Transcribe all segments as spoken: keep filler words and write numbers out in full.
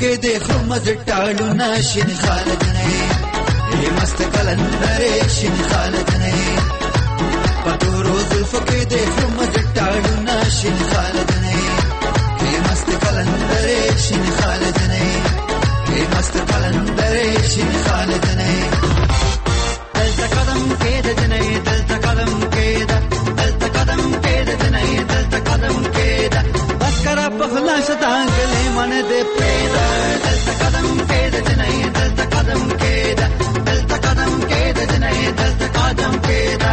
فکر خرمز ټالونه شین خالد نه ای مست کلندر شین خالد نه پتورو زلفو کې د خرمز ټالونه شین خالد نه ای مست کلندر شین خالد نه ای مست کلندر شین خالد نه دلته قدم کې د جنې دلته قدم کې د دلته قدم کې د جنې دلته قدم کې د بس کرا په خلاص تانګلې من دې پیدا دلته قدم کې د جنې دلته قدم کې د دلته قدم کې د جنې دلته قدم کې د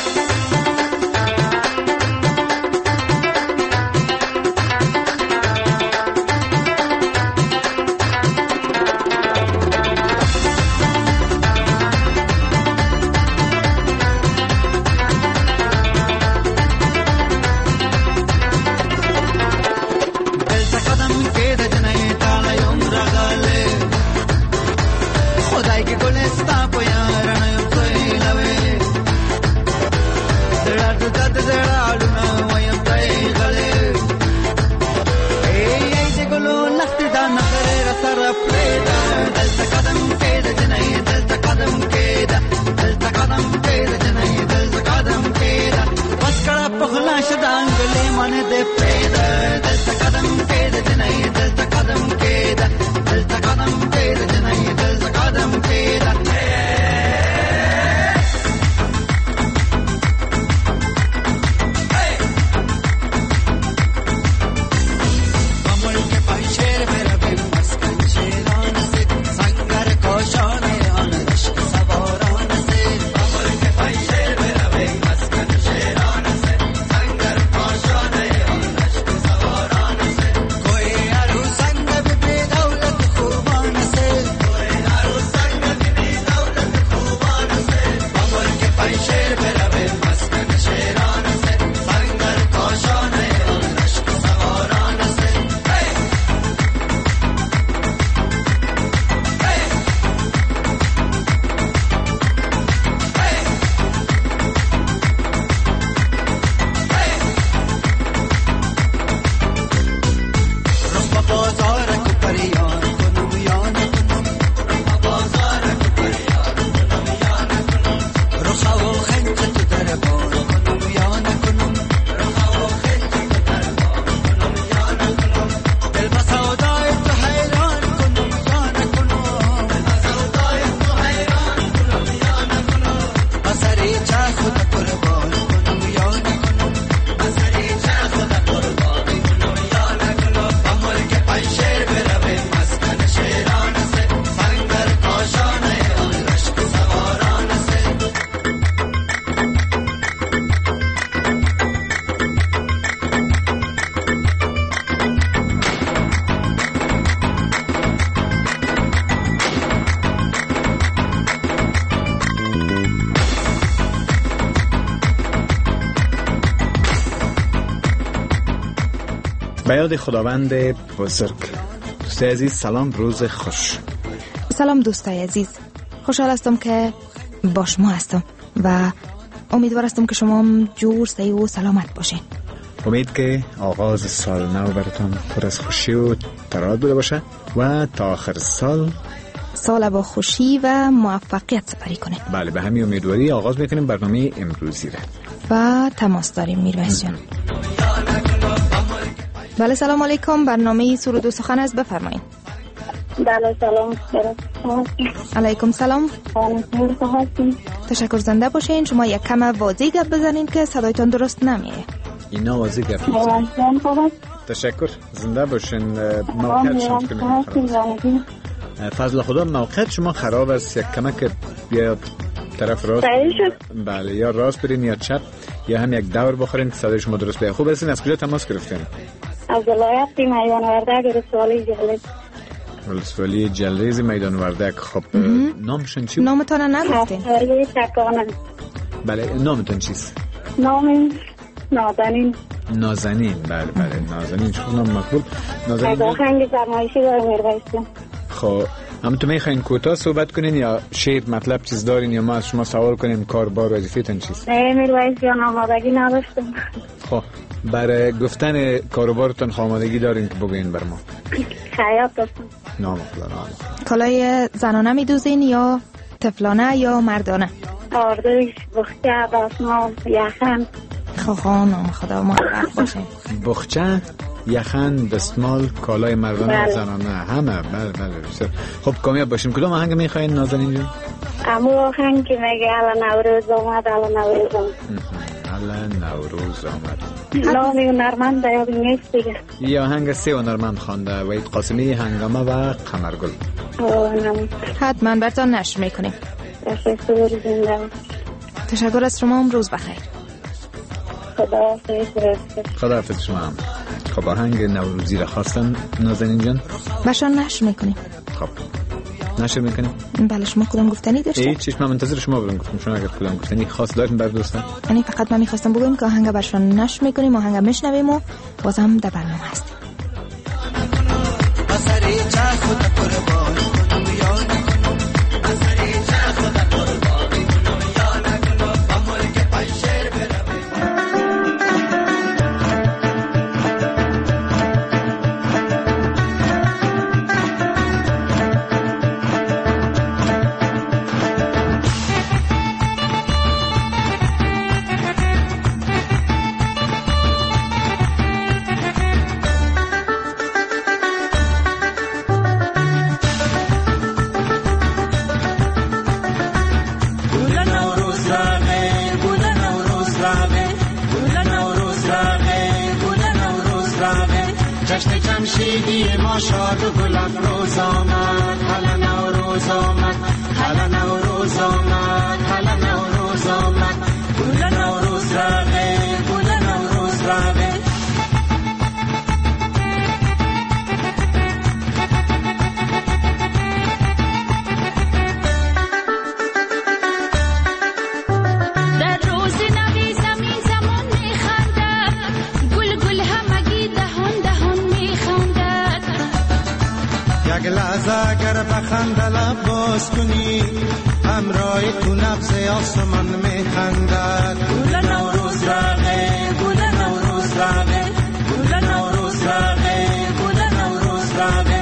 به یاد خداوند بزرگ. دوستای عزیز سلام، روز خوش. سلام دوستای عزیز، خوشحال هستم که با شما هستم و امیدوار هستم که شما هم جور صحیح و سلامت باشین. امید که آغاز سال نو براتون پر از خوشی و تراحت بوده باشه و تا آخر سال سال با خوشی و موفقیت سپری کنه. بله، به همین امیدواری آغاز میکنیم برنامه امروزی را و تماس داریم میرویس جان. بله سلام علیکم، برنامه سرود و سخن است، بفرمایید. بله سلام علیکم سلام. تشکر، زنده باشین. شما یک کم واضح گپ بزنین که صدایتان درست نمیه. اینا واضح گپ بزنین. تشکر، زنده باشین. موقعیت شما خراب فضل خدا، موقعیت شما خراب است، یک کمک بیاید طرف راست. بله، یا راست برین یا چپ، یا هم یک دور بخورین که صدای شما درست بیاد. خوب هستین؟ از کجا تماس گرفتین؟ از ولایت میدان وردک، ولسوالی جلریز. ولسوالی جلریز میدان وردک. خب نامشون چی؟ نامتان نگفتین؟ افسری تکانه. بله، نامتان چیست؟ نام نازنین. نازنین، بله بله نازنین، چون نام مقبول. نازنین از آهنگ فرمایشی دارم میرویسم. خب هم تو میخواین کوتاه صحبت کنین یا شعر مطلب چیز دارین یا ما از شما سوال کنیم؟ کار بار وظیفه‌تون چیست؟ نه میرویس جان، آمادگی نداشتم. خب برای گفتن کاروبارتون آمادگی دارین که بگین بر ما؟ خیاط هستم. نام خدا نام. کالای زنانه میدوزین یا طفلانه یا مردانه؟ آردوش، بخچه، دستمال، یخن. خواه نام خدا موفق باشه. بخچه، یخن، دستمال، کالای مردانه و زنانه همه. بله بله بسیار. خب کامیاب باشیم. کدوم آهنگ میخواین نازنین جون؟ امو آهنگ که میگه الان نوروز آمد، الان نوروز آمد. الان نوروز آمد. نامی هنرمند یاد نیست دیگه. یه آهنگ سه هنرمند خوانده، وحید قاسمی، هنگامه و قمرگل. حتما براتون نشر میکنیم. تشکر زنده. تشکر از شما. روز بخیر. خدا حافظ. خدا حافظ شما هم. خب آهنگ نوروزی را خواستن نازنین جان؟ باشان نشر میکنیم. خب نشر میکنیم؟ بله. شما کدام گفتنی داشتید؟ هیچ چیز. من منتظر شما بودم. گفتم شما اگر کدام گفتنی خاص دارین بر دوستان. یعنی فقط من میخواستم بگم که آهنگ برشان نشر میکنیم، آهنگ میشنویم و بازم در برنامه هستیم. اگر بخند لب باز کنی همراه تو نبض آسمان میخندد. گل نوروز رقه، گل نوروز رقه، گل نوروز رقه، گل نوروز رقه.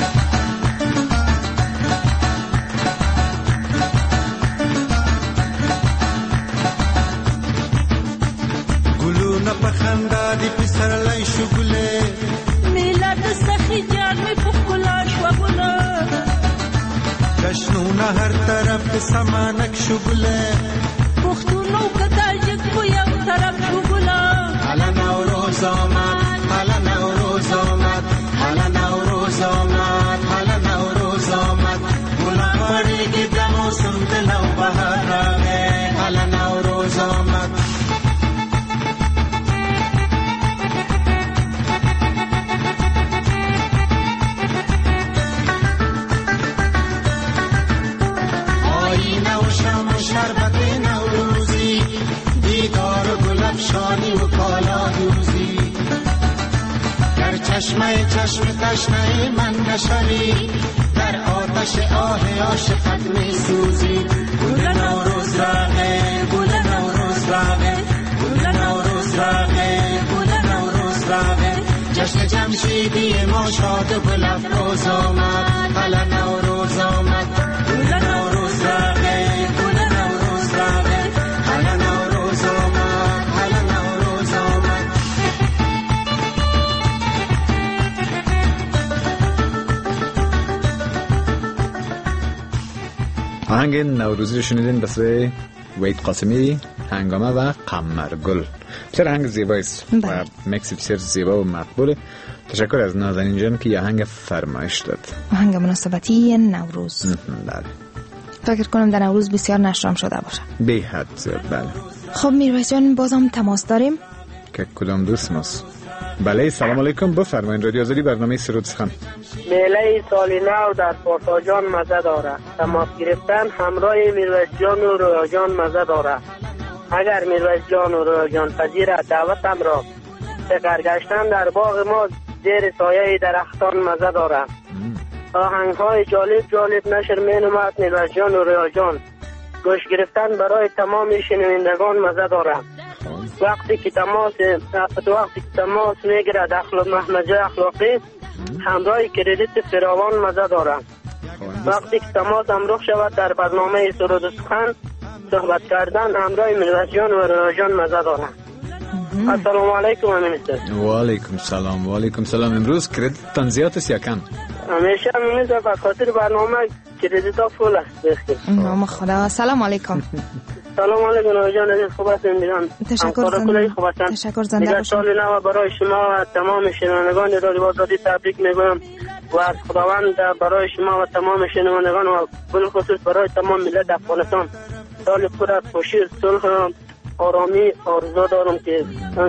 گلو نپخنده دی پسر لیشو گله میلاد سخی جرمی پخلاش و گله جشنونه هر طرف سمانک شو گله پختونو کتاجک بو یو طرف شو گله. حالا نوروز آمد، حالا نوروز آمد، حالا نوروز آمد، حالا نوروز آمد. گلا پاریگی دموسم دلو بهار آمد. حالا نوروز آمد. شربت نوروزی دیدار و گلفشانی و کالا دوزی در چشمه چشم تشنه من نشوی در آتش آه عاشقت می سوزی. گل نوروز رقه، گل نوروز رقه، گل نوروز رقه، گل نوروز رقه. جشن جمشیدی ما شاد و گلفروز آمد. حالا نوروز آمد. گل نوروز رقه، آهنگ نوروزی رو شنیدین بسه وحید قاسمی، هنگامه و قمرگل. بسیار آهنگ زیبایی است و مکس بسیار زیبا و مقبوله. تشکر از نازنین جان که یه آهنگ فرمایش داد. آهنگ مناسبتی نوروز. بله. فکر کنم در نوروز بسیار نشرام شده باشه. به حد زیاد. بله. خب میرویس جان بازم تماس داریم که کدام دوست ماست؟ بله سلام علیکم. بفرمایید. رادیو آزادی برنامه سرود سخن. میله سال نو در پارسا مزه داره. تماس گرفتن همراه میرویس جان و رویا جان مزه داره. اگر میرویس جان و رویا جان پذیر دعوتم را سفر گشتن در باغ ما زیر سایه درختان مزه داره. آهنگ های جالب جالب نشر می نمود میرویس جان و رویا جان. گوش گرفتن برای تمام شنوندگان مزه داره. وقتی که تماس وقتی که تماس میگیرد اخلاق محمد اخلاقی همراه کردیت فراوان مزه دارد. وقتی که تماس همراه شود در برنامه سرود و سخن صحبت کردن همراه میرویس جان و رویا جان مزه دارد. السلام علیکم امینستر. و علیکم سلام. و علیکم سلام. امروز کردیتتان زیاد است یا کم؟ همیشه امینستر به خاطر برنامه کردیت ها فول است. نام خدا. سلام علیکم. سلام علیکم رویا جان. عزیز خوب هستین دیدن؟ تشکر زنده. تشکر زنده باشین. سال نو برای شما و تمام شنوندگان رادیو آزادی تبریک میگویم و از خداوند برای شما و تمام شنوندگان و بالخصوص برای تمام ملت افغانستان سال پر از خوشی، صلح و آرامی آرزو دارم که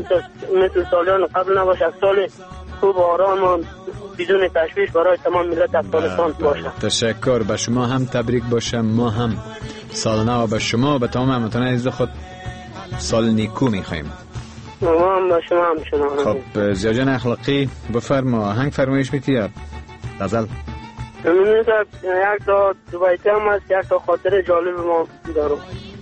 مثل سالیان قبل نباشه. سال خوب و آرام و بدون تشویش برای تمام ملت افغانستان باشه. تشکر. به شما هم تبریک باشه. ما هم سال نو به شما و به تمام هموطنان عزیز خود سال نیکو میخوایم. ما هم به شما هم شما. خب زیا جان اخلاقی بفرما. آهنگ فرمایش میتی یا غزل؟ من یک تا دوبیتی هم هست، یک تا خاطر جالب ما دارم.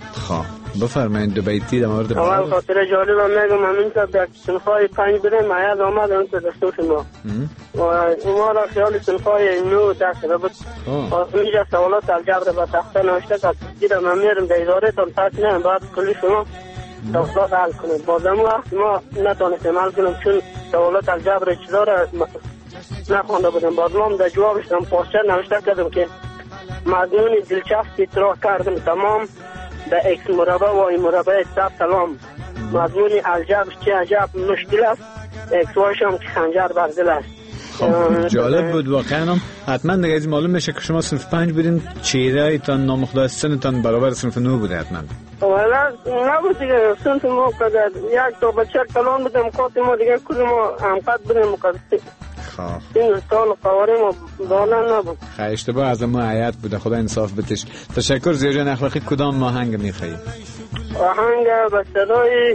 خب بفرمایید دوبیتی در مورد اول خاطر جالب هم میگم. همین تا در سنفای پنج بریم عیاد آمد اون تا دستور ما و ما را خیال سنفای نو دست را بود. اینجا سوالات الجبر با تخته نوشته که دیدم من میرم در اداره تان پس نیم بعد کلی شما سوالات حل کنیم. بازم وقت ما نتانستیم حل کنیم چون سوالات الجبر چیزا را نخوانده بودم. بازم در جوابش هم پاسچه نوشته کردم که مضمون دلچسبی اطراح کردم تمام به اکس مربع و این مربع صد سلام. مضمون الجبر چه عجب مشکل است، اکس وایش هم که خنجر برزل است. خب جالب بود واقعا. حتما دیگه از معلوم میشه که شما صنف پنج بودین، چهره تان نامخدا سنتان برابر صنف نو بوده حتما. والا نبود دیگه. صنف ما قدر یک تا بچه کلان بودم قاطی ما دیگه کل ما همقد بودیم مقدسی. این سال قواره ما بالا نبود. خیلی اشتباه از ما عیاد بوده. خدا انصاف بتش. تشکر زیا جان اخلاقی. کدام آهنگ میخوایی؟ آهنگ به صدای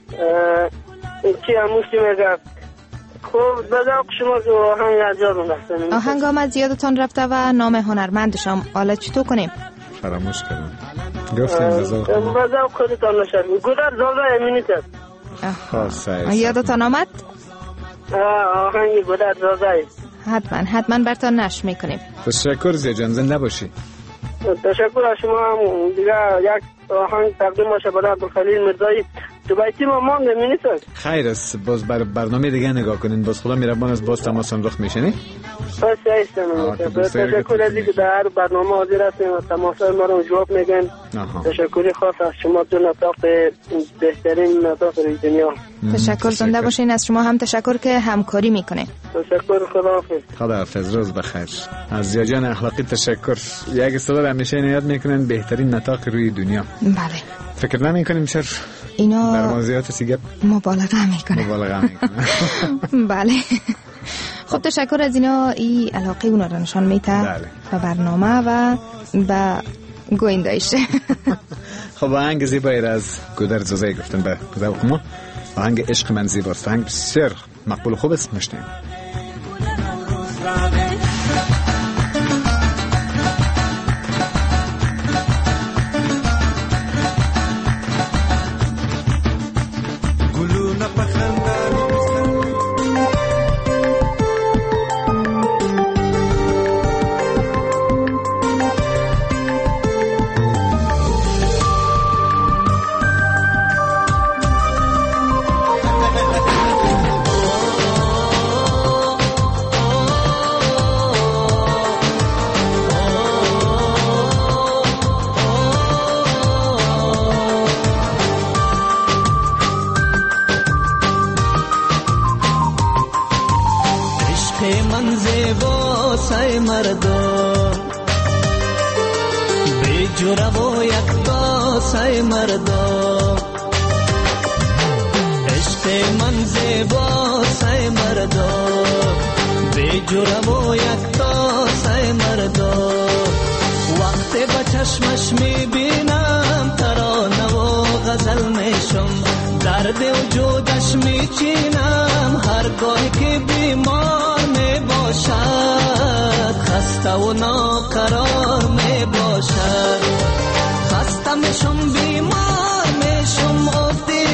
چی هموشی میگه. خب بذار شما که آهنگ از یادم رفته. آهنگ آمد زیادتان رفته و نام هنرمندشم. حالا چطور کنیم؟ فراموش کردم. گفتیم بذار بذار خودتان نشد. گودر زالده امینیت است. یادتان آمد؟ آهنگ گودر زالده. حتما حتما برتان نشر میکنیم. تشکر زیا جان. زنده باشی. تشکر از شما هم. دیگه یک آهنگ تقدیم باشه برای عبدالخلیل مرزایی. دوبیتی ما مانده مینیسد. خیر است. باز بر برنامه دیگه نگاه کنین. باز خدا میربان از باز تماس رخ میشنی. باشه ایستم. تشکر از اینکه در برنامه حاضر هستیم و تماس ما رو جواب میگن. تشکری خاص از شما دو نطاق بهترین نطاق دنیا. تشکر. زنده باشین. از شما هم تشکر که همکاری میکنه. تشکر. خداحافظ. خداحافظ. روز بخیر. از زیا جان اخلاقی تشکر. یک استاد همیشه یاد میکنن بهترین نطاق روی دنیا. بله. فکر نمیکنیم چرا اینا در موضوعات سیگار مبالغه میکنه. مبالغه میکنه. بله. خب تشکر از اینا. این علاقه اونا را نشان میده به برنامه و به گویندایش. خب آهنگ زیبایی را از گودر زوزه گفتن به ذوق ما. آهنگ عشق من زیباست. آهنگ بسیار مقبول و خوب است. مشنیم.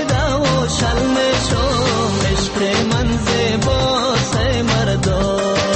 عشق من زیبا سه مردا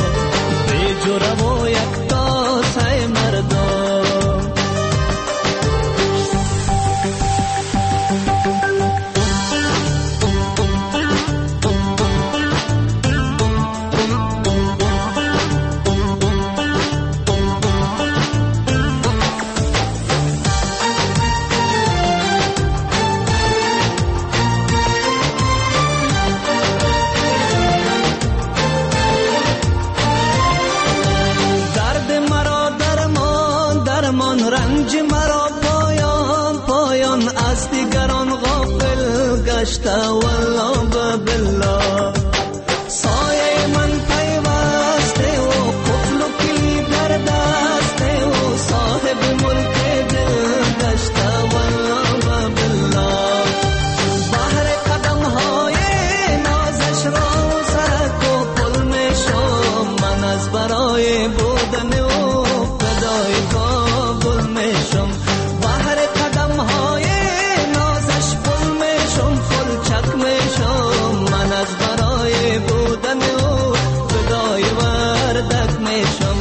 رنج مرا پایان پایان از دیگران غافل گشته والله به بالله سایه من پیوسته و قفل و کلید در دسته و صاحب ملک دل گشته والله به بالله بحر قدم های نازش را سرک و پل می شم من از برای بودن و فدای کابل می شم بحر قدم های نازش پل می شم فلچک می شم من از برای بودن و فدای وردک می شم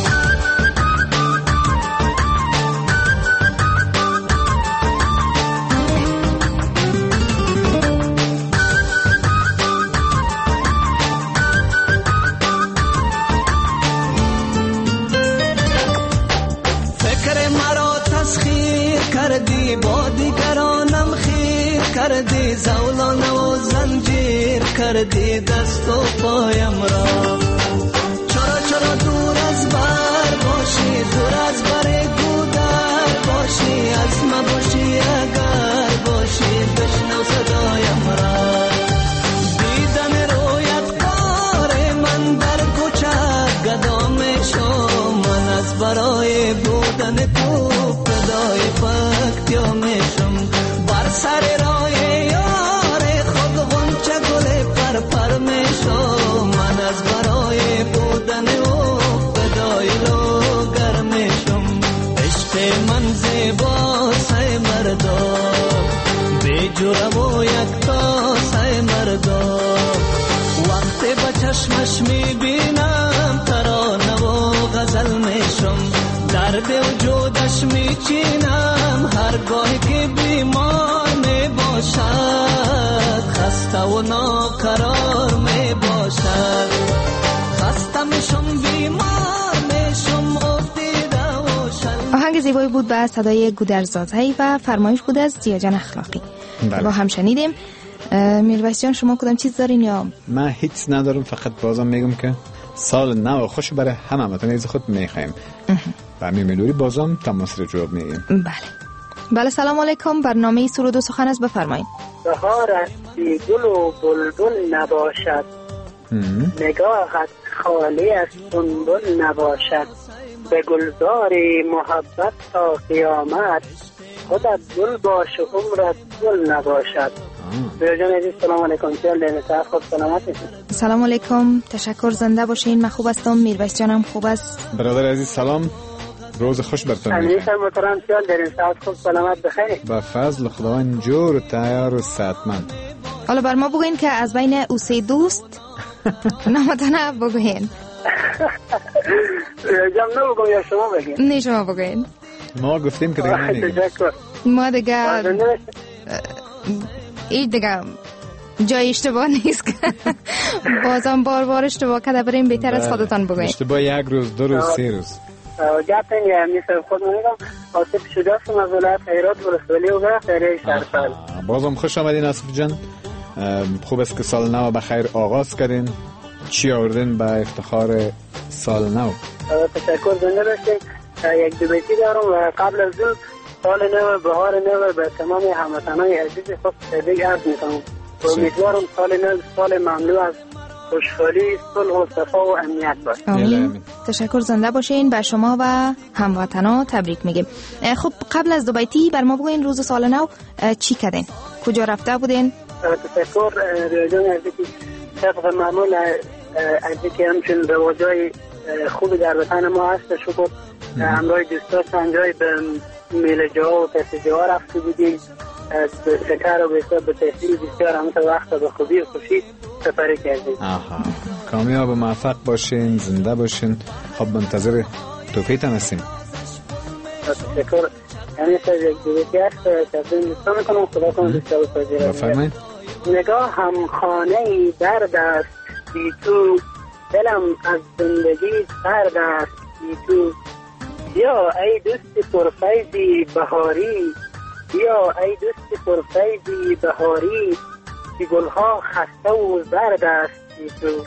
فکر مرا تسخیر کردی با دیگرانم خیر کردی زولانه و زنجیر کردی دست و پایم را چرا چرا دور از بر باشی دور از بر گودر باشی از مباشی اگر باشی بشنو صدایم را دیدن رویت کار من در کوچه گدا می شم من از برای بودن تو فدای پکتیا می شم بر سر راه یار خود غنچه گل پر پر می شم من از برای بودن او فدای لوگر می شم عشق من زیبا سای مردا بی جوره و یکتا سای مردا وقتی با چشمش می بینم ترانه و غزل می شم درد وجودش می چینم هرگاهی که بیمار می باشد خسته و ناقرار می باشد خسته می شم بیمار می شم افتیده و شل. آهنگ زیبایی بود به صدای گودرزادهی و فرمایش بود از زیاجان اخلاقی. با هم شنیدیم. میرویس جان شما کدام چیز دارین یا؟ من هیچ ندارم، فقط بازم میگم که سال نو خوش برای همه همتون از خود میخوایم و می میلوری بازم تماس رو جواب میگیم. بله بله. سلام علیکم. برنامه سرود و سخن است، بفرمایید. بهار است گل و بلبل نباشد نگاهت خالی از سنبل نباشد به گلزار محبت تا قیامت خودت گل باش و عمرت گل نباشد. بیاجان عزیز سلام علیکم. خود سلامت هستید؟ سلام علیکم، تشکر، زنده باشین. من خوب هستم، میرویس جانم خوب است. برادر عزیز سلام، روز خوش برتون میگم. امیر محترم سیال در این ساعت خوب سلامت بخیر. با فضل خداوند جور و تیار و صحتمند. حالا بر ما بگوین که از بین او سه دوست نامتانه بگوین. جام نبگم یا شما بگین؟ نه شما بگوین. ما گفتیم که دیگه نمیگیم. ما دیگه این دیگه جای اشتباه نیست که بازم بار بار اشتباه کرده بریم، بهتر از خودتان بگوین. اشتباه یک روز دو روز سه روز گپ این یه مثل خود میگم. آصف شده هستم از ولایت هرات ولسوالی و به خیره شهرسال. بازم خوش آمدین آصف جان. خوب است که سال نو بخیر آغاز کردین. چی آوردین به افتخار سال نو؟ تشکر، زنده باشین. یک دو بیتی دارم و قبل از اون سال نو بهار نو به تمام هموطنان عزیز خود تبریک عرض میکنم. امیدوارم سال نو سال مملو از خوشحالی، صلح و صفا و امنیت باشه. آمین. تشکر، زنده باشین. به شما و هموطنان تبریک میگیم. خب قبل از دو بیتی بر ما بگوین روز سال نو چی کردین؟ کجا رفته بودین؟ تشکر ریاضان عزیزی. طبق معمول عزیزی که همچون رواجای خوب در وطن ما هست، شکر همراه دوستا سنجای به میله جا و تحصیل جا رفته بودیم. به شکر و بسیار به تحصیل بسیار همه وقت به خوبی و خوشی سفری کردیم. آها، کامیاب و موفق باشین، زنده باشین. خب منتظر توفیقتان هستیم. تشکر. یعنی سر یک دویتی هست تقدیم دوستان میکنم. خدا کنم دوستا و سازیره. بفرمایید. نگاه هم خانه ای درد است بی تو، دلم از زندگی سرد است بی تو. بیا ای دوست پرفیضی بهاری، بیا ای دوست پرفیضی بهاری، که گلها خسته و زرد است بی تو.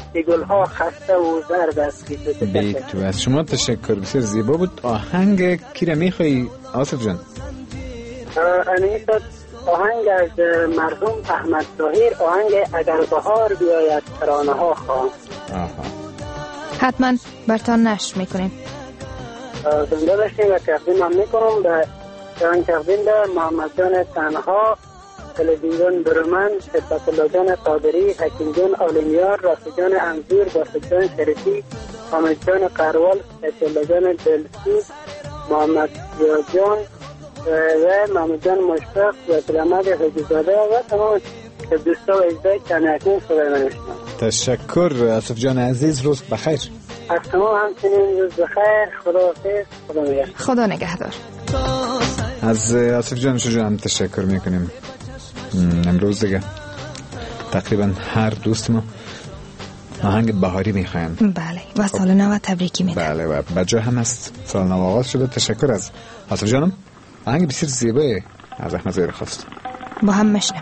که گلها خسته و زرد است. بیگ تو از شما تشکر، بسیار زیبا بود. آهنگ کی را میخوایی آصف جان؟ انیسا آهنگ از مرحوم احمد طاهر، آهنگ اگر بهار بیاید ترانه ها خواهم. حتما برتان نشر میکنیم. زنده باشیم و تقدیم هم میکنم به جان تقدیم به محمد جان تنها، تلویزیون برومن، صفت الله جان قادری، حکیم جان آلمیار، رافی جان انزیر، باسط جان شریفی، حامد جان قروال، حسین جان دلسوز، محمد جان و محمد جان مشتاق و سلامت حجیزاده و تمام دوستا و اجزای کنیکنون صدای من شما. تشکر آصف جان عزیز، روز بخیر. از شما همچنین روز بخیر. خدا حافظ. خدا نگهدار. خدا نگهدار. از آصف جان شجاع هم تشکر میکنیم. امروز دیگه تقریبا هر دوست ما آهنگ بهاری میخوایم. بله و سال نو تبریکی میدم. بله و بجا هم است سال نو آغاز شده. تشکر از آصف جانم. آهنگ بسیار زیبایی از احمد ظاهری خواست. با هم مشنویم.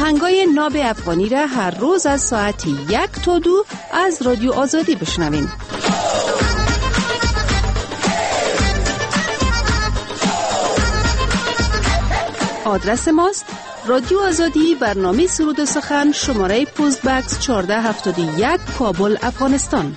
آهنگای ناب افغانی را هر روز از ساعت یک تا دو از رادیو آزادی بشنوین. آدرس ماست رادیو آزادی، برنامه سرود و سخن، شماره پست بکس چهارده هفتاد و یک، کابل، افغانستان.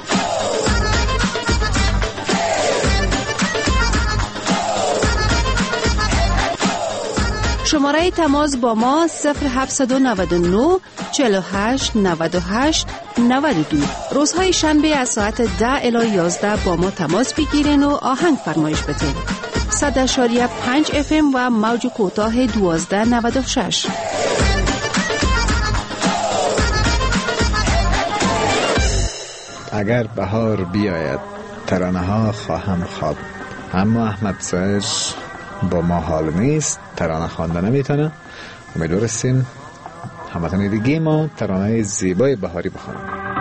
شماره تماس با ما صفر هفت نه نه چهل و هشت نود و هشت نود و دو. روزهای شنبه از ساعت ده الی یازده با ما تماس بگیرین و آهنگ فرمایش بدین. صد اشاریه پنج اف ام و موج کوتاه دوازده نود و شش. اگر بهار بیاید ترانه ها خواهم خواب، اما احمد سایر با ما حال نیست، ترانه خوانده نمیتونه. امیدوار هستیم هموطن دیگه ما ترانه زیبای بهاری بخوانیم.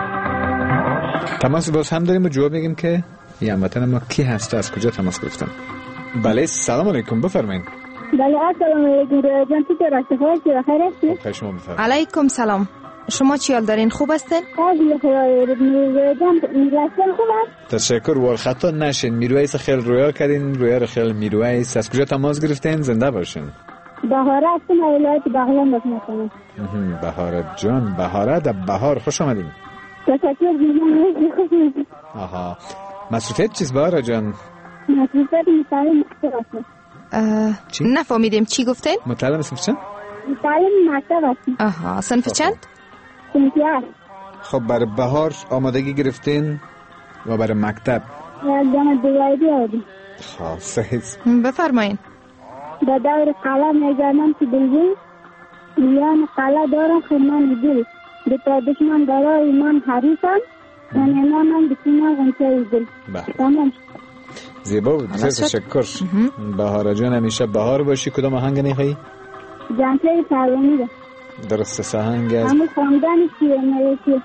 تماس باز هم داریم و جواب میگیم که این هموطن ما کی هست، از کجا تماس گرفتن. بله سلام علیکم، بفرمایید. بله السلام علیکم جان، چطور هستی؟ بخیر هستی؟ خیلی شما بفرمایید. علیکم سلام، شما چی حال دارین؟ خوب هستین؟ خیلی جان، میرسن خوب است؟ تشکر. ور خطا نشین، میرویس خیلی رویا کردین، رویا رو خیلی میرویس. از کجا تماس گرفتین؟ زنده باشین. بهاره هستم، ولایت بغلان باز میکنم. بهاره جان، بهاره در بهار خوش آمدین. تشکر جان. آها، مسئولیت چیز بهاره جان؟ مسئولیت مطالعه مکتب هستم. نفهمیدیم چی گفتین؟ مطالعه صنف چند؟ مطالعه مکتب هستم. آها، صنف چند؟ صنف یک. خب برای بهار آمادگی گرفتین و برای مکتب؟ جان دوایدی آدیم. خب صحیح. بفرمایین. به دور قلعه میزنم که بلگیم، میان قلعه دارم خرمان دل، به تا دشمن برای من حریفم، من امامم بسیار غنچه دل. تمام. زیبا بود، تشکر. بهار جان همیشه بهار باشی. کدام آهنگ میخوایی؟ جمشید پروانی ده. درسته، سهنگ از همون خواندن چیه میرسی.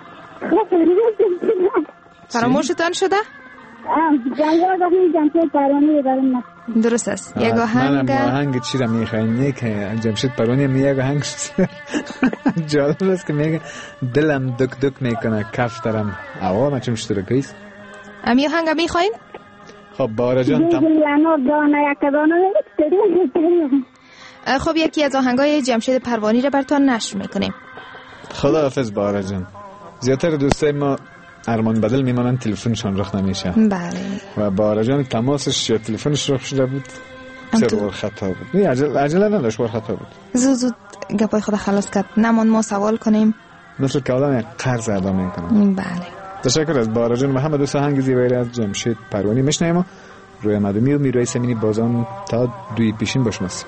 فراموشتان شده؟ جمشید پروانی برام. درست است. یک آهنگ. منم آهنگ چی را میخوایی که جمشید پروانی میگه آهنگ جالب است که میگه دلم دک دک میکنه کف دارم اوا ما چه مشترکیست. امی آهنگ میخواین؟ خب بهار جان تم خب یکی از آهنگای جمشید پروانی را براتون نشر میکنیم. خداحافظ بهار جان. زیادتر دوستای ما ارمان بدل میمونن، تلفنشان رخ نمیشه. بله. و بهار جان تماسش یا تلفنش رخ شده بود، چرا خطا بود؟ نه عجل عجله نداشت، ور خطا بود. زود زود گپای خود خلاص کرد، نمان ما سوال کنیم مثل که آدم قرض ادا میکنه. بله. تشکر از بهار جان. محمد دوست آهنگ زیبایی از جمشید پروانی میشنیم. روی مدومی و میروی سمینی بازان تا دوی پیشین باشماست.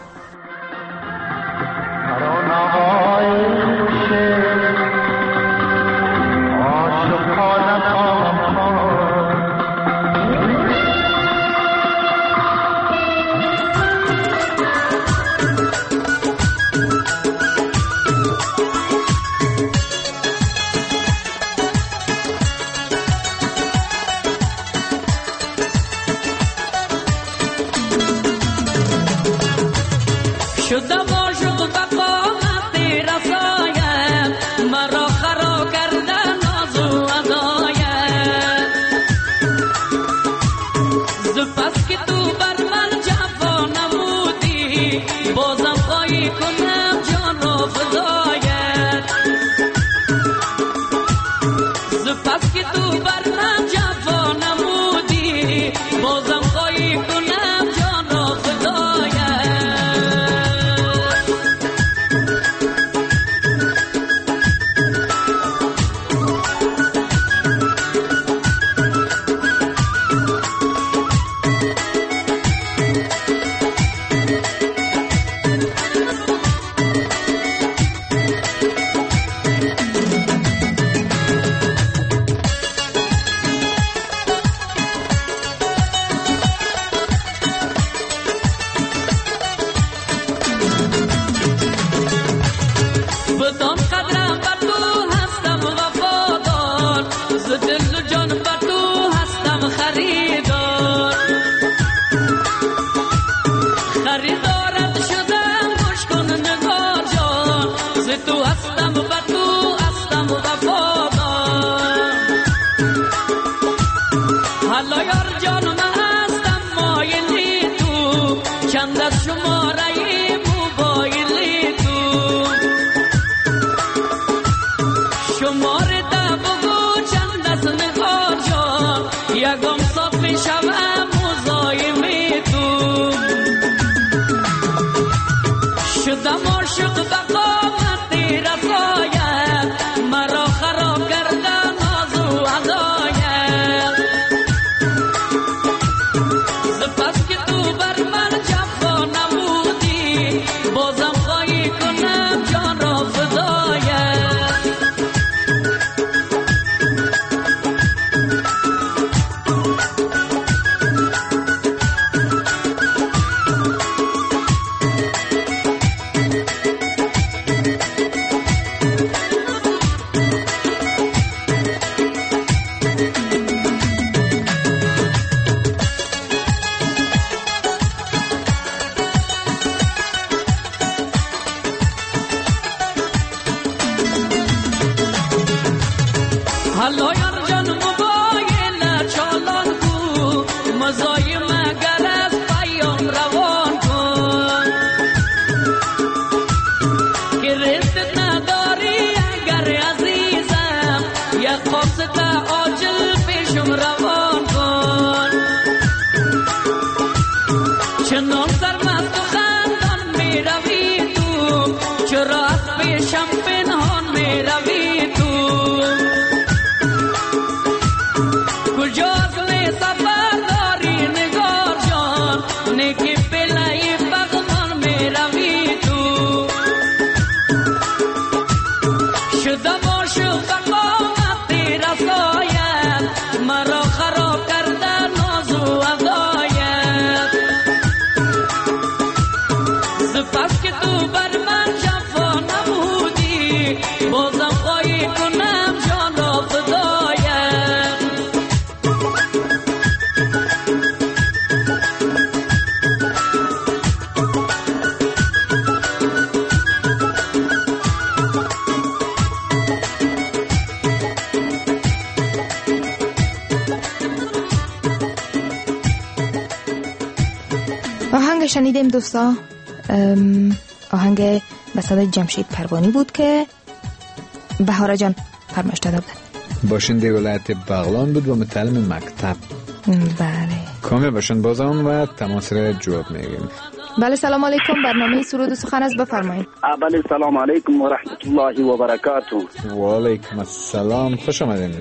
آهنگ شنیدیم دوستا، آهنگ به صدای جمشید پروانی بود که بهاره جان فرمایش داده بود. باشنده ولایت بغلان بود و متعلم مکتب. بله. کامیاب باشن بازم و تماس را جواب میگیم. بله سلام علیکم، برنامه سرود و سخن است، بفرمایید. بله سلام علیکم و رحمت الله و برکاته. و علیکم السلام، خوش آمدین.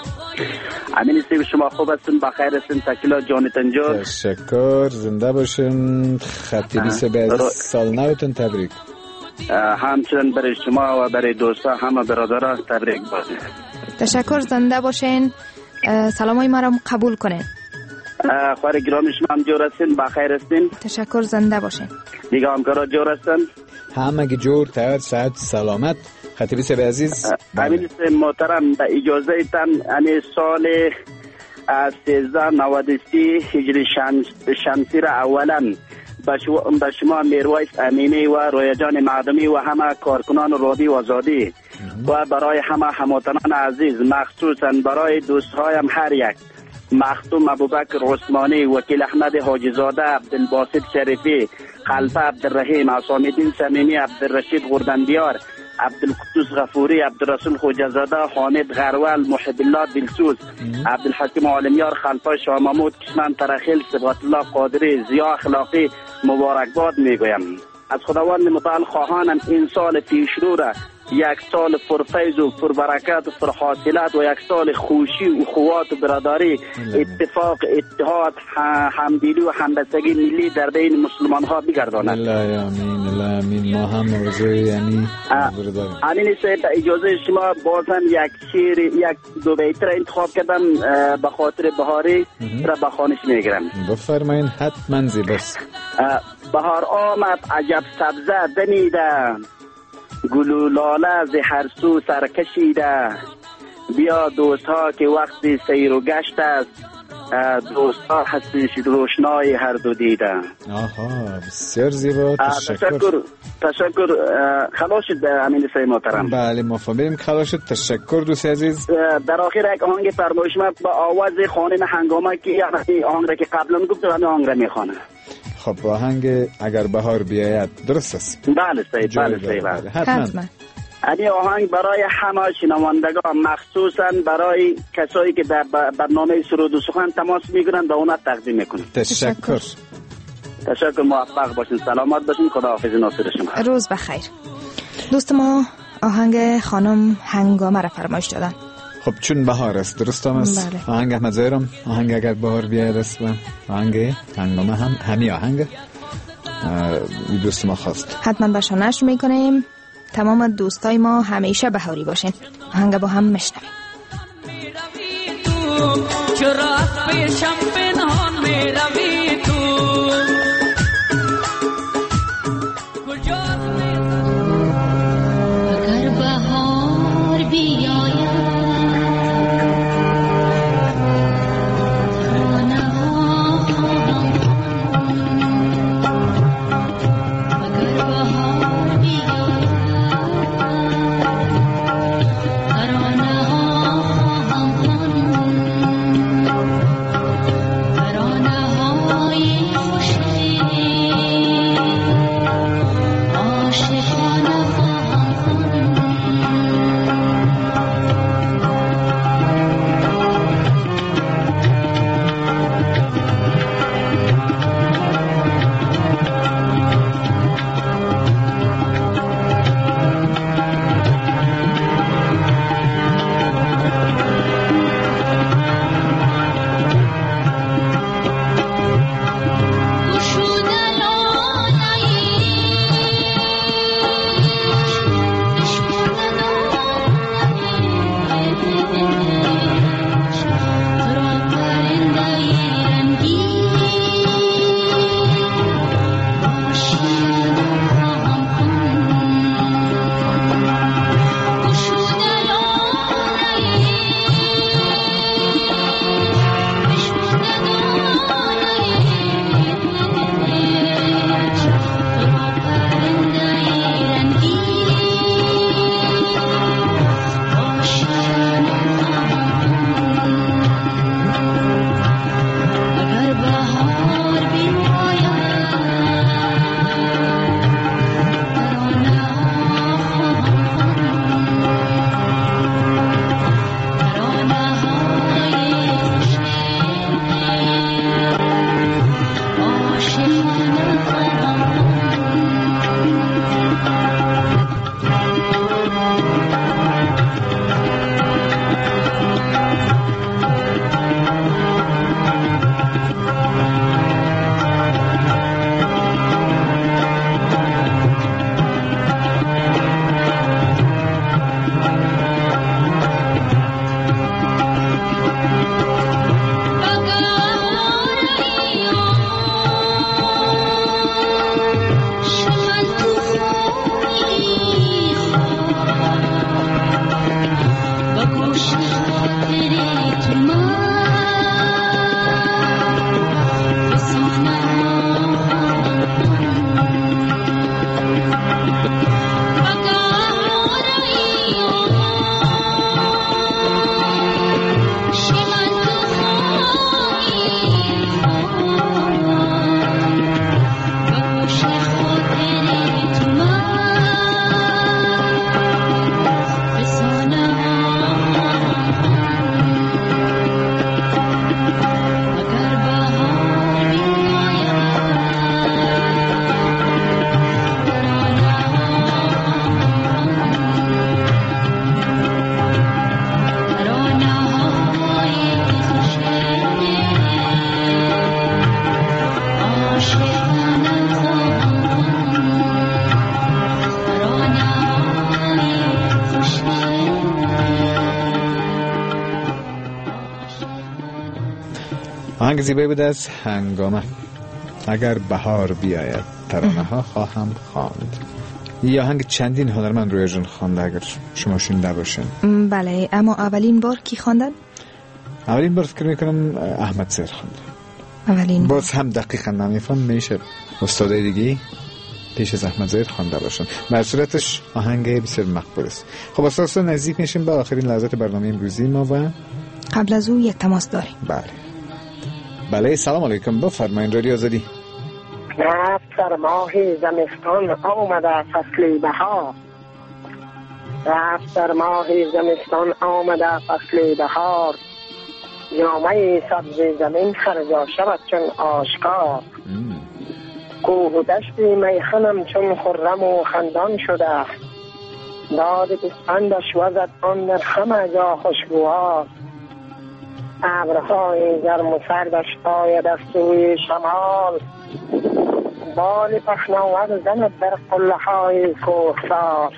امین سیب شما خوب هستین؟ بخیر هستین؟ تکیلا جان تنجور. تشکر، زنده باشین. خطیبی سه سال نوتون تبریک. همچنین برای شما و برای دوستا همه برادران تبریک باشه. تشکر، زنده باشین. سلامای ما را قبول کنین. خوار گرامی شما هم جور هستین؟ بخیر هستین؟ تشکر، زنده باشین. دیگه همکارا جور هستن؟ همه که جور، تیار، صحت، سلامت. خطیبی سه عزیز. امین سه محترم، به اجازه ایتان انی سال سیزده نود و سه هجری شمسی را اولا به شما میرویس امینی و رویجان معدمی و همه کارکنان رادی و آزادی و برای همه هموطنان عزیز، مخصوصا برای دوستهایم هر یک، مختوم ابوبکر عثمانی، وکیل احمد حاجی زاده، عبدالباسط شریفی، خلفه عبدالرحیم، عصام الدین صمیمی، عبدالرشید غردنبیار، عبدالقدوس غفوری، عبدالرسول خوجزاده، حامد غرول، محب الله دلسوز، عبدالحکیم عالمیار، خلفه شاه محمود، کشمن ترخیل، صبغت الله قادری، ضیا اخلاقی مبارکباد میگویم. از خداوند متعال خواهانم این سال پیشرو را یک سال پرفیض و پربرکت و پرحاصلات و یک سال خوشی و خوات و برادری، اتفاق، اتحاد، همدلی و همبستگی ملی در بین مسلمان ها بگرداند. الله آمین، الله آمین. ما هم موضوع یعنی امین صاحب اجازه شما بازم یک شعر، یک دو بیت را انتخاب کردم به خاطر بهاری را به خوانش میگیرم. بفرمایید. حتما زیباست. بهار آمد عجب سبزه دمیده، گل و لاله ز هر سو سرکشیده، بیا دوست ها که وقتی سیر و گشت است، دوست ها هستش روشنای هر دو دیده. آها بسیار زیبا. تشکر. تشکر تشکر. خلاص شد امین سای محترم. بله ما فهمیدیم خلاص شد. تشکر دوست عزیز. در آخر یک آهنگ فرمایش من با آواز خانم هنگامه که یعنی آهنگ را که قبلا گفتم آهنگ را میخوانم. خب آهنگ اگر بهار بیاید درست است؟ بله سید، بله سید، حتما. این آهنگ برای همه شنوندگان، مخصوصا برای کسایی که در برنامه سرود و سخن تماس میگیرند به اونا تقدیم میکنم. تشکر. تشکر، موفق باشین، سلامت باشین، خداحافظ ناصر شما. روز بخیر. دوست ما آهنگ خانم هنگامه را فرمایش دادن. خب چون بهار است درست هم است. بله. آهنگ احمد زایرم، آهنگ اگر بهار بیاید است و آهنگ هنگامه هم همی آهنگ دوست ما خواست. حتما بشانش میکنیم. تمام دوستای ما همیشه بهاری باشین. آهنگ با هم میشنویم. چرا پیشم پنهان میروی تو، اگر بهار بیاید ترانه ها آهنگ زیبایی بود از هنگامه. اگر بهار بیاید ترانه ها خواهم خواند. یه آهنگ چندین هنرمند روی جون خوانده اگر شما شنیده باشین. بله، اما اولین بار کی خواندن؟ اولین بار فکر میکنم احمد سیر خوانده. اولین باز هم دقیقا نمیفهم، میشه استادای دیگه پیش از احمد زاهد خوانده باشن. در صورتش آهنگ بسیار مقبول است. خب اساسا نزدیک میشیم به آخرین لحظات برنامه امروزی ما و قبل از او یک تماس داریم. بله بله. سلام علیکم، بفرمایید. رادیو آزادی. رفت ماه زمستان آمده فصل بهار، رفت در ماه زمستان آمده فصل بهار، جامعه سبز زمین خرجا شود چون آشکار، کوه و دشت میخنم چون خرم و خندان شده، داد بسپندش وزد آن در همه جا خوشگوار، ابرهای گرم و سردش آید از سوی شمال، بال پهناور زند در قله های کوهسار،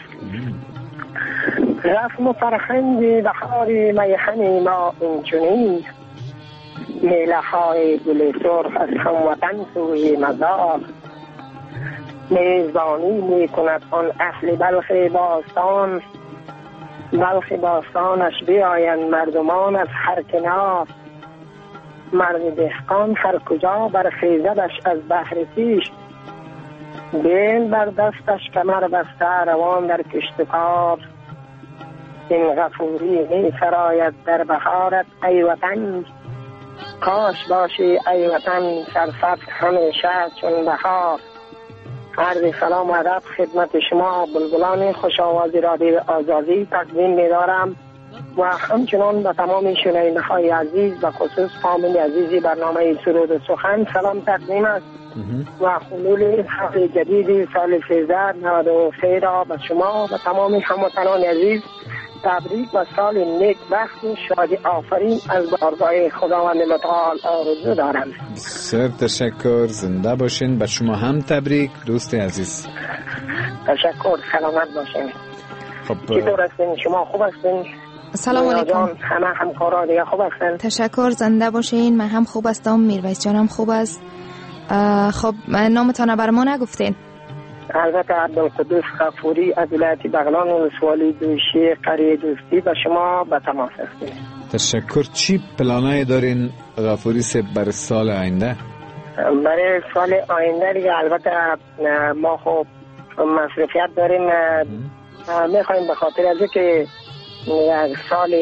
رسم و فرهنگ بهاری میخنی ما اینچنین، میله های گل سرخ از هموطن سوی مزار، میزبانی می کند آن اهل بلخ باستان، بلخ باستانش بیایند مردمان از هر کنار، مرد دهقان هر کجا برخیزدش از بحر پیش، بیل بر دستش کمر بسته روان در کشت کار، این غفوری می سراید در بهارت ای وطن، کاش باشی ای وطن سرسبز همیشه چون بهار. عرض سلام و ادب خدمت شما بلبلان خوش آوازی رادیو آزادی تقدیم می‌دارم و همچنان به تمام شنونده‌های عزیز و خصوص فامیل عزیزی برنامه سرود و سخن سلام تقدیم است و خلول سال جدید سال سیزده نود و سه را به شما و تمام هموطنان عزیز تبریک و سال نیک بخت و شادی آفرین از بارگاه خداوند متعال آرزو دارم. بسیار تشکر، زنده باشین. به شما هم تبریک دوست عزیز. تشکر، سلامت باشین. خب چطور هستین؟ شما خوب هستین؟ سلام علیکم. همه همکارا دیگه خوب هستن؟ تشکر، زنده باشین. من هم خوب هستم، میرویس جانم خوب است. خب نامتان بر ما نگفتین؟ البته عبدالقدوس غفوری از ولایت بغلان ولسوالی دوشی قریه دوستی به شما به تماس هستیم. تشکر. چی پلانای دارین غفوری سه برای سال آینده؟ برای سال آینده دیگه البته ما خب مصرفیت داریم، میخواییم به خاطر از که سال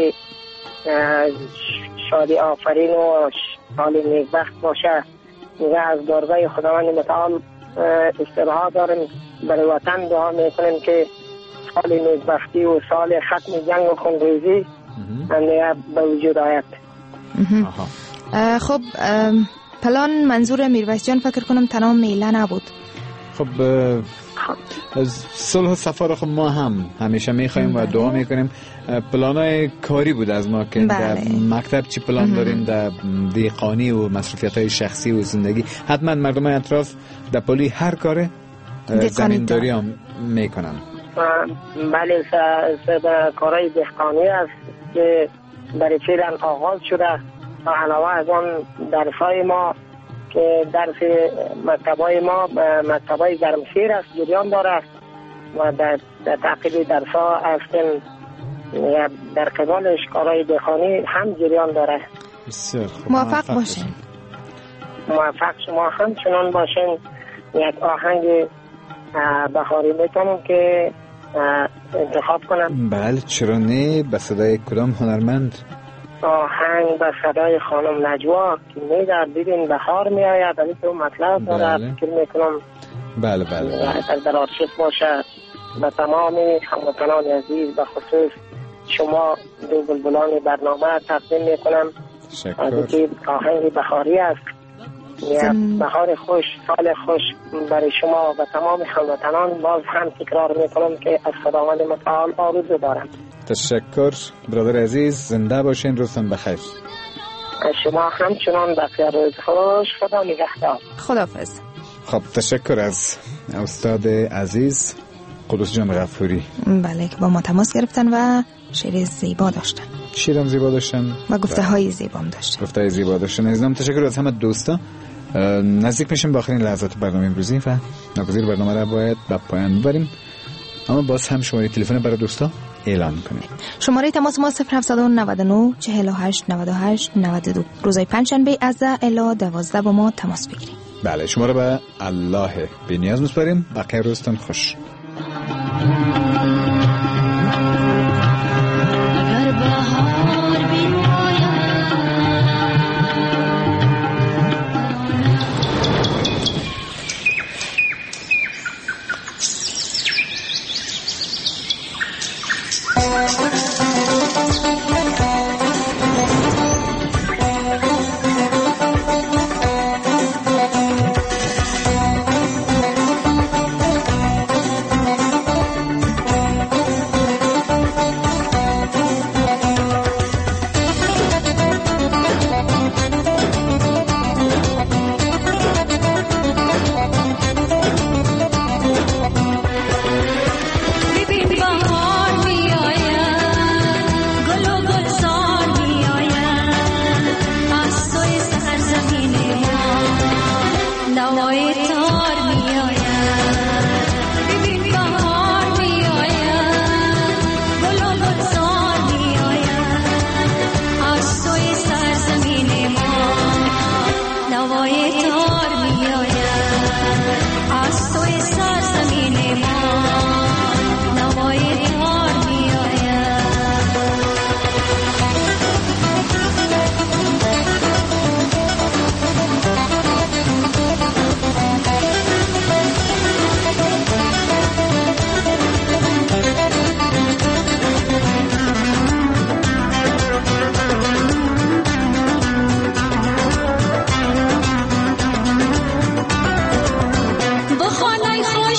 شادی آفرین و سال نیکبخت باشه میگه از بارگاه خداوند متعال استراحا داریم، برای وطن دعا میکنیم که سال نیکبختی و سال ختم جنگ و خونریزی به وجود آید. خب پلان منظور میرویس جان فکر کنم تنها میله نبود. خب از صلح و صفا را خب ما هم همیشه میخوایم و دعا میکنیم. پلانای کاری بود از ما که بله. در مکتب چی پلان داریم، در دیقانی و مصرفیت های شخصی و زندگی. حتما مردم اطراف در پلی هر کاره زمینداری هم میکنن. بله کارهای دهقانی است که برای فعلا آغاز شده و علاوه از آن درسای ما که درس مکتبای ما مکتبای گرمسیر است جریان داره و در, در تعقیب درسا هستیم در قبالش کارهای دهقانی هم جریان داره. بسیار خوب. موفق باشین. موفق شما هم چنان باشین. یک آهنگ بهاری میتونم که انتخاب کنم. بله چرا نه، به صدای کدام هنرمند؟ آهنگ به صدای خانم نجوا که میدر ببین بهار میآید. ولی تو مطلب داره فکر میکنم بله بله اگر در آرشیف باشه به تمام هموطنان عزیز به خصوص شما دو بلبلان برنامه تقدیم میکنم. تشکر. که آهنگ بهاری است، بهار خوش، سال خوش برای شما و تمام هموطنان. باز هم تکرار میکنم که از خداوند متعال آرزو دارم. تشکر برادر عزیز، زنده باشین، روزتان بخیر. شما همچنان بخیر، روز خوش، خدا نگهدار. خداحافظ. خب تشکر از استاد عزیز قدوس جان غفوری. بله که با ما تماس گرفتن و شعر زیبا داشتن. شعرم زیبا داشتن و گفته های زیبا هم داشتن. گفته های زیبا داشتن. عزیزم تشکر از همه دوستا. نزدیک میشیم به آخرین لحظات برنامه امروزی و ناگزیر برنامه را باید به پایان ببریم، اما باز هم شماره تلفن برای دوستا اعلان کنیم. شماره تماس ما صفر هفت نه نه چهل و هشت نود و هشت نود و دو. روزهای پنجشنبه از ده الی دوازده با ما تماس بگیرید. بله شما رو به الله بی‌نیاز میسپاریم. بقیه روزتون خوش. خانه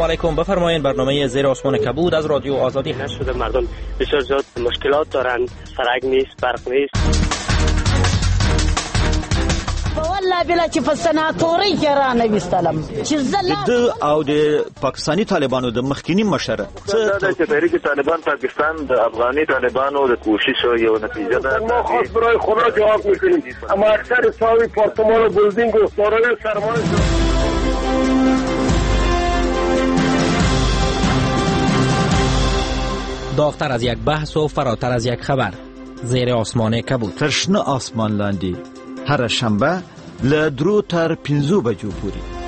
علیکم. بفرمایید. برنامه زیر آسمان کبود از رادیو آزادی نشده. مردم بسیار زیاد مشکلات دارند، سرک نیست، برق نیست. والله بلا چې په سناتوري کې را نه وستلم چې زله د او د پاکستانی طالبانو د مخکینی مشره څه د تحریک طالبان پاکستان د افغاني طالبانو د کوشش یو نتیجه ده. ما خاص برای خدا جواب میکنیم، اما اکثر ساوی پارتمان و بلدینگ و سارای سرمایه داغتر از یک بحث و فراتر از یک خبر. زیر آسمان کبود. ترشنه آسمان لاندی هر شنبه له درو تر پنځو بجو پورې.